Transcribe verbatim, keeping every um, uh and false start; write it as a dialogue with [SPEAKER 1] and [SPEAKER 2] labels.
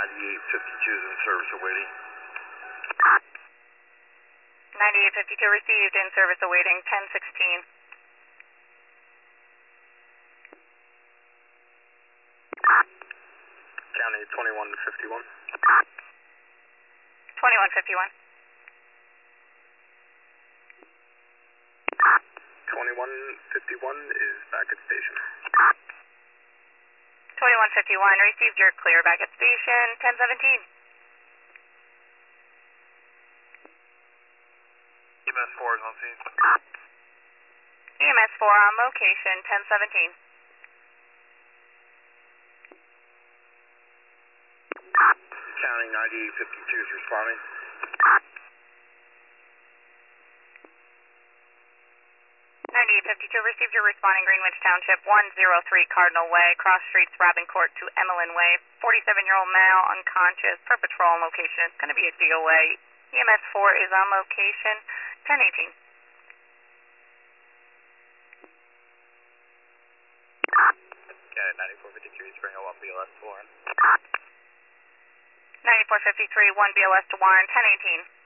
[SPEAKER 1] ninety-eight fifty-two is in service awaiting.
[SPEAKER 2] ninety-eight fifty-two received, in service awaiting, ten sixteen.
[SPEAKER 1] County twenty-one fifty-one.
[SPEAKER 2] twenty-one fifty-one.
[SPEAKER 1] twenty-one fifty-one is back at station.
[SPEAKER 2] twenty-one fifty-one received, you're clear back at station, ten seventeen.
[SPEAKER 1] E M S four is on scene.
[SPEAKER 2] E M S four on location, ten seventeen.
[SPEAKER 1] County ninety-eight fifty-two is responding.
[SPEAKER 2] ninety-eight fifty-two received, you're responding Greenwich Township, one oh three Cardinal Way, cross streets Robincourt to Emmeline Way, forty-seven-year-old male, unconscious, per patrol on location. It's going to be a D O A. E M S four is on location, ten eighteen.
[SPEAKER 1] County ninety-four fifty-three, Spring one B L S to Warren.
[SPEAKER 2] ninety-four fifty-three, one B L S to Warren, ten eighteen.